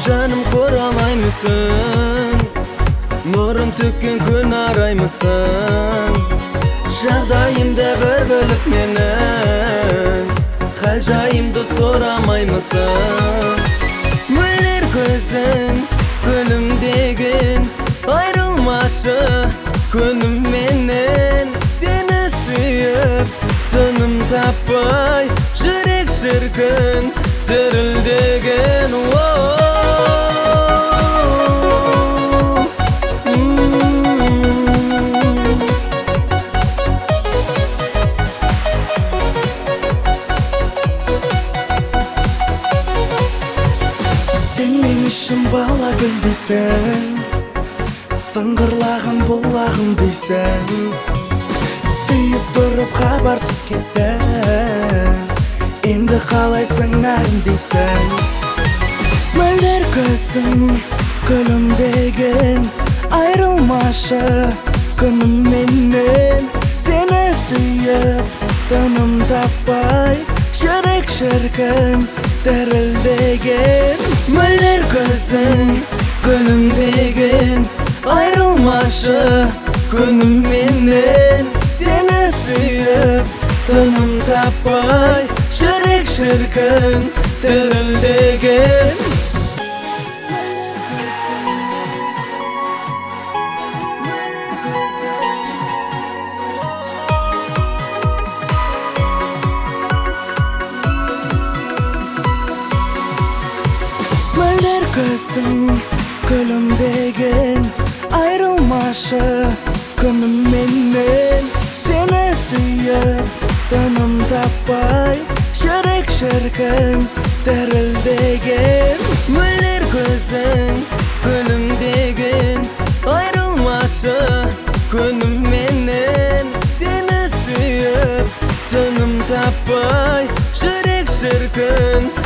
Жаным қоралаймысың, нұрын төккен күн араймысың. Жағдайымды бір бөліп менің, хәл жайымды сорамаймысың. Мөлдір көзің, күлімдеген, айрылмашы күнім менен. Сені сүйіп, тыным таппай, жүрек шіркін дірілдеген. Сен мен үшін бала гүл дейсің, сыңғырлаған бұлағым дейсің. Сүйіп тұрып хабарсыз кеттің, енді қалайсың әрін дейсің. Мөлдір көзің, күлімдеген, айрылмашы күнім менен. Сені сүйіп, тыным таппай, жүрек шіркін дірілдеген. Мөлдір көзің, күлімдеген, айрылмашы күнім менен. Сені сүйіп, тыным таппай, жүрек шіркін дірілдеген. Мөлдір көзің, күлімдеген, айрылмашы күнім менен. Сені сүйіп, тыным таппай, жүрек шіркін дірілдеген. Мөлдір көзің, күлімдеген, айрылмашы күнім менен. Сені сүйіп, тыным таппай, жүрек шіркін